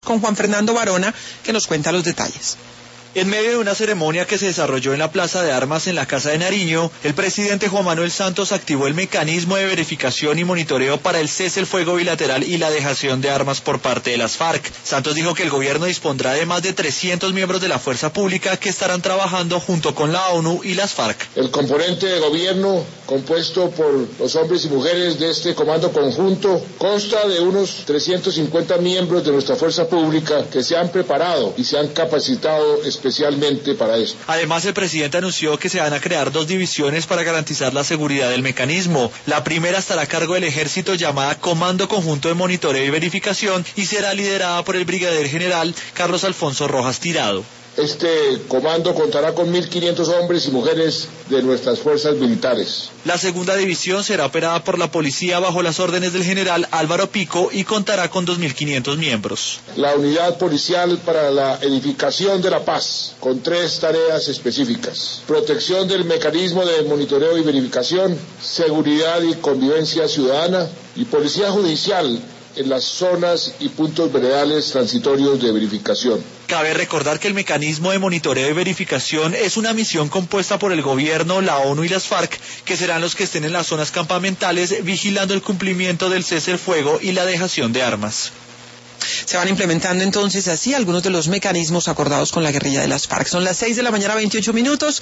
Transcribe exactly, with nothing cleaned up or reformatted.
con Juan Fernando Barona, que nos cuenta los detalles. En medio de una ceremonia que se desarrolló en la Plaza de Armas en la Casa de Nariño, el presidente Juan Manuel Santos activó el mecanismo de verificación y monitoreo para el cese el fuego bilateral y la dejación de armas por parte de las FARC. Santos dijo que el gobierno dispondrá de más de trescientos miembros de la fuerza pública que estarán trabajando junto con la ONU y las FARC. El componente de gobierno, compuesto por los hombres y mujeres de este comando conjunto, consta de unos trescientos cincuenta miembros de nuestra fuerza pública que se han preparado y se han capacitado especialmente para eso. Además, el presidente anunció que se van a crear dos divisiones para garantizar la seguridad del mecanismo. La primera estará a cargo del ejército, llamada Comando Conjunto de Monitoreo y Verificación, y será liderada por el brigadier general Carlos Alfonso Rojas Tirado. Este comando contará con mil quinientos hombres y mujeres de nuestras fuerzas militares. La segunda división será operada por la policía bajo las órdenes del general Álvaro Pico y contará con dos mil quinientos miembros. La unidad policial para la edificación de la paz, con tres tareas específicas: protección del mecanismo de monitoreo y verificación, seguridad y convivencia ciudadana, y policía judicial en las zonas y puntos veredales transitorios de verificación. Cabe recordar que el mecanismo de monitoreo y verificación es una misión compuesta por el gobierno, la ONU y las FARC, que serán los que estén en las zonas campamentales vigilando el cumplimiento del cese el fuego y la dejación de armas. Se van implementando entonces así algunos de los mecanismos acordados con la guerrilla de las FARC. Son las seis de la mañana, veintiocho minutos.